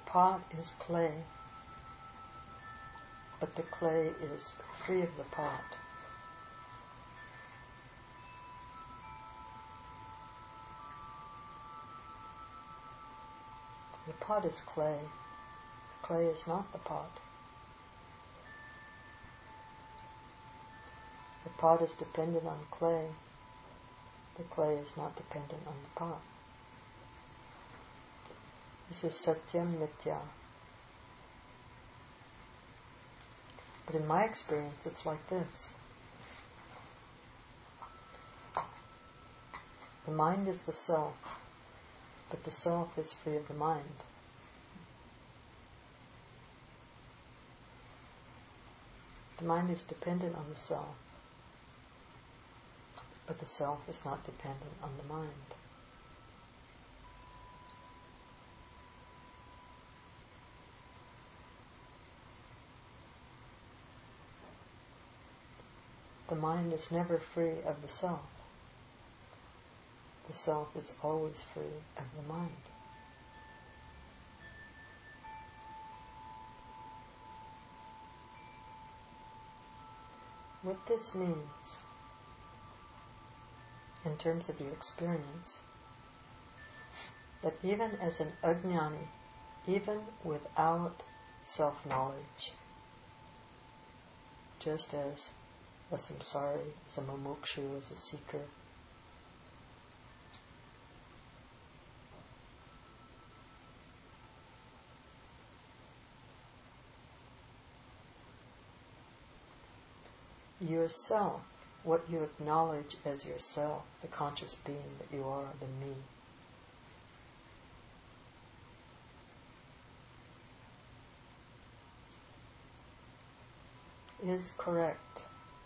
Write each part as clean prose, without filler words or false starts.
pot is clay, but the clay is free of the pot. The pot is clay. Clay is not the pot. The pot is dependent on clay. The clay is not dependent on the pot. This is Satyam Nitya. But in my experience, it's like this. The mind is the self, but the self is free of the mind. The mind is dependent on the self, but the self is not dependent on the mind. The mind is never free of the self. The self is always free of the mind. What this means, in terms of your experience, that even as an ajnani, even without self-knowledge, just as a samsari, as a mumukshu, as a seeker, yourself, what you acknowledge as yourself, the conscious being that you are, the me, is correct.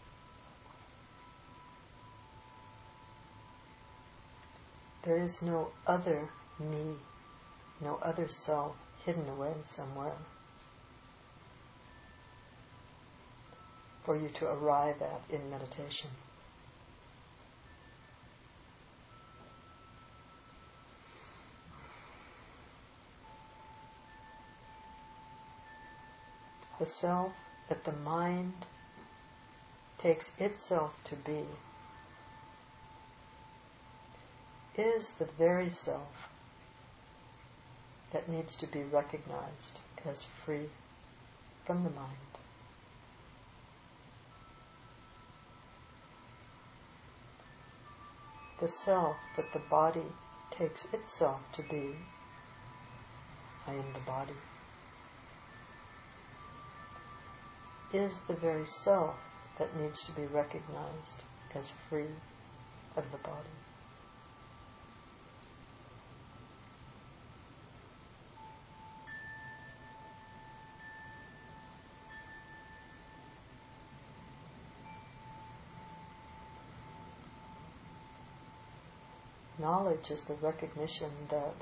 There is no other me, no other self hidden away somewhere for you to arrive at in meditation. The self that the mind takes itself to be is the very self that needs to be recognized as free from the mind. The self that the body takes itself to be, I am the body, is the very self that needs to be recognized as free of the body. Knowledge is the recognition that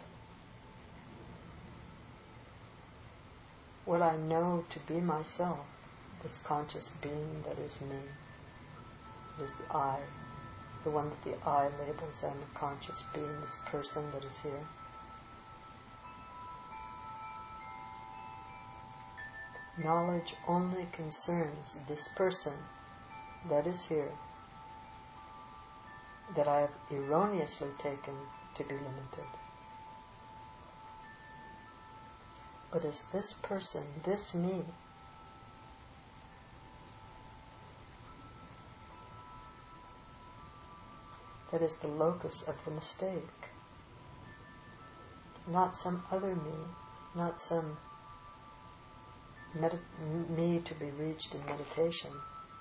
what I know to be myself, this conscious being that is me, that is the I, the one that the I labels, I'm a conscious being, this person that is here. Knowledge only concerns this person that is here, that I have erroneously taken to be limited. But as this person, this me, that is the locus of the mistake, not some other me, not some me to be reached in meditation.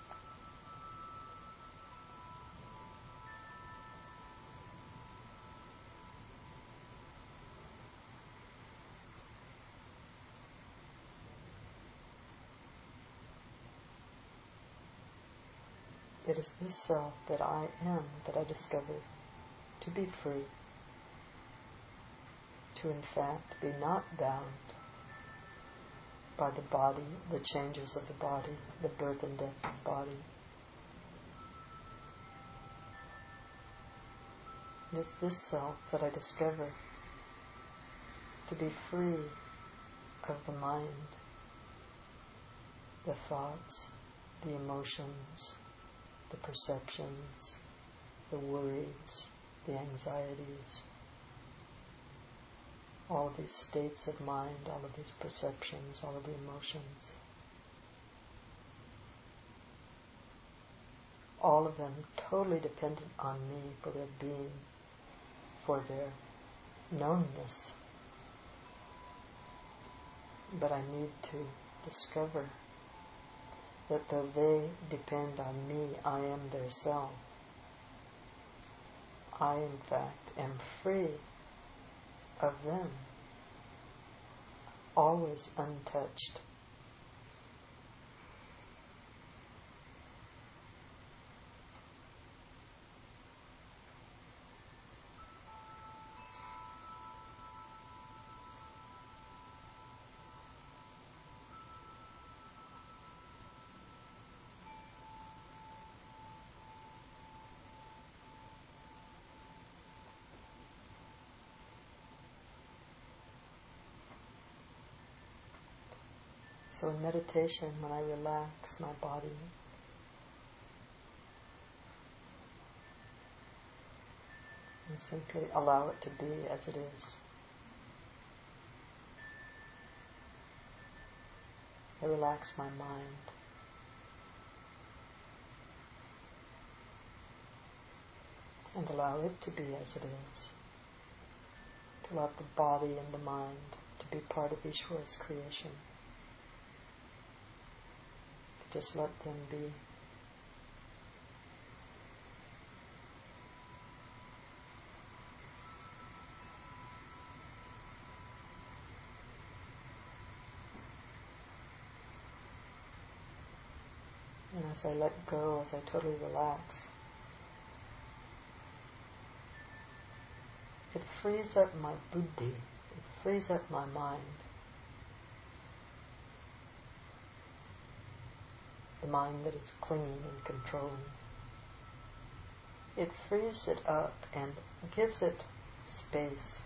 It is this self that I am, that I discover to be free, to in fact be not bound by the body, the changes of the body, the birth and death of the body. It is this self that I discover to be free of the mind, the thoughts, the emotions, the perceptions, the worries, the anxieties, all of these states of mind, all of these perceptions, all of the emotions, all of them totally dependent on me for their being, for their knownness. But I need to discover that though they depend on me, I am their self. I, in fact, am free of them, always untouched. So in meditation, when I relax my body, and simply allow it to be as it is, I relax my mind. And allow it to be as it is. To allow the body and the mind to be part of Ishvara's creation. Just let them be. And as I let go, as I totally relax, it frees up my buddhi, it frees up my mind. The mind that is clinging and controlling. It frees it up and gives it space.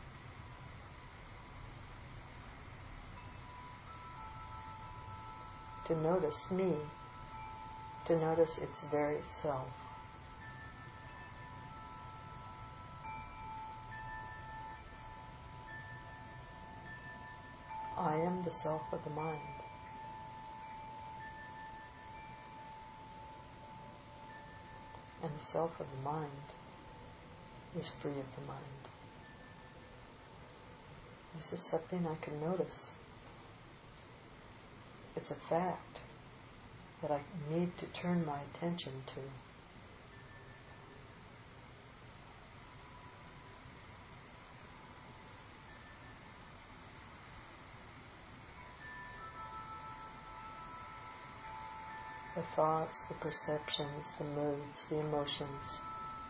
To notice me, to notice its very self. I am the self of the mind. And the self of the mind is free of the mind. This is something I can notice. It's a fact that I need to turn my attention to. The thoughts, the perceptions, the moods, the emotions.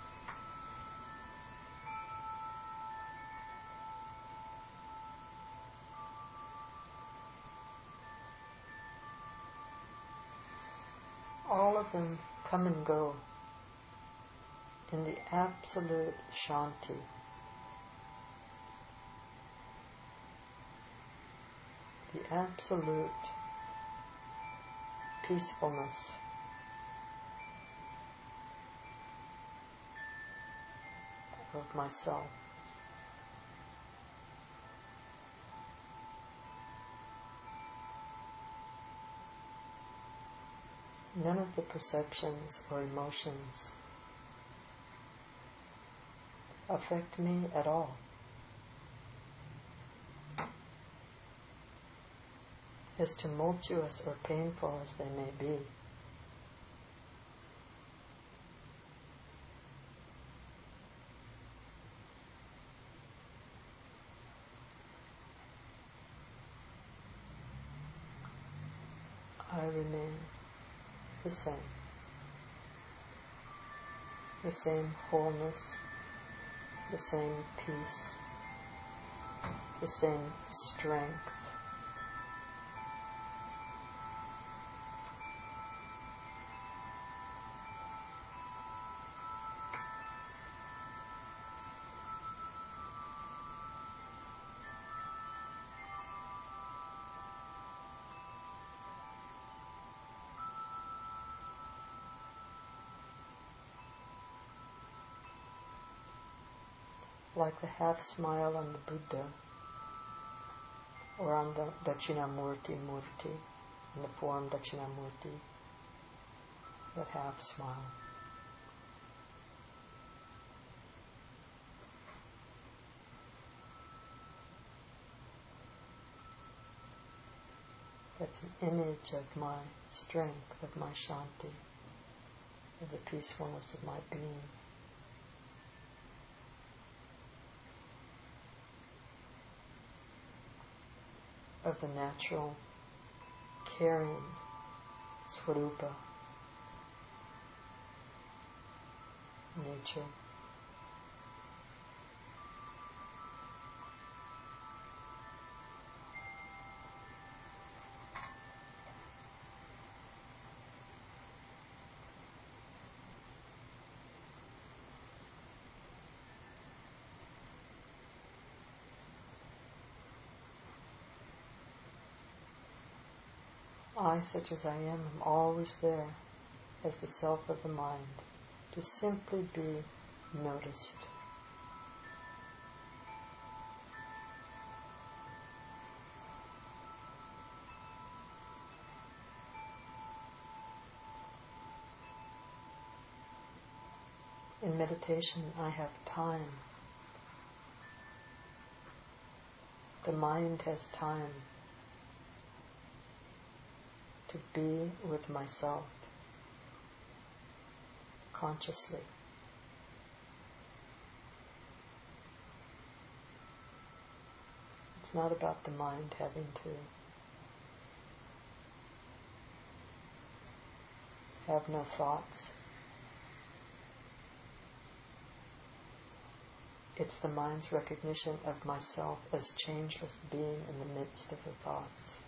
All of them come and go in the absolute shanti. The absolute peacefulness. Of myself. None of the perceptions or emotions affect me at all. As tumultuous or painful as they may be, I remain the same wholeness, the same peace, the same strength. like the half smile on the Buddha or on the Dakshinamurti Murti, in the form Dakshinamurti, that half smile. That's an image of my strength, of my shanti, of the peacefulness of my being. Of the natural caring swarupa, nature. I, such as I am always there as the self of the mind, to simply be noticed. In meditation, I have time. The mind has time to be with myself consciously. It's not about the mind having to have no thoughts. It's the mind's recognition of myself as changeless being in the midst of the thoughts.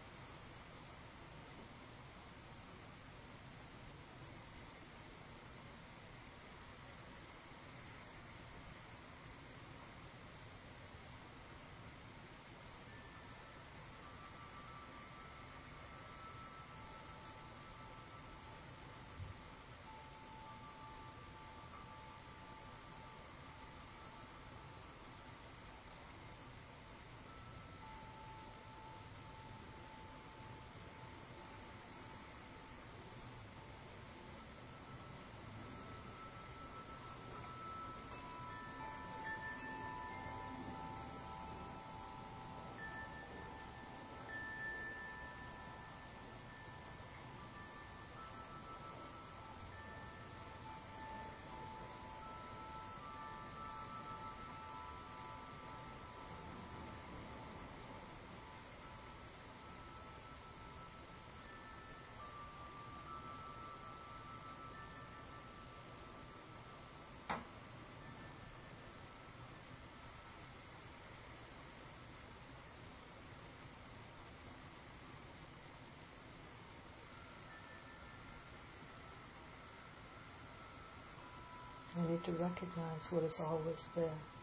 I need to recognize what is always there.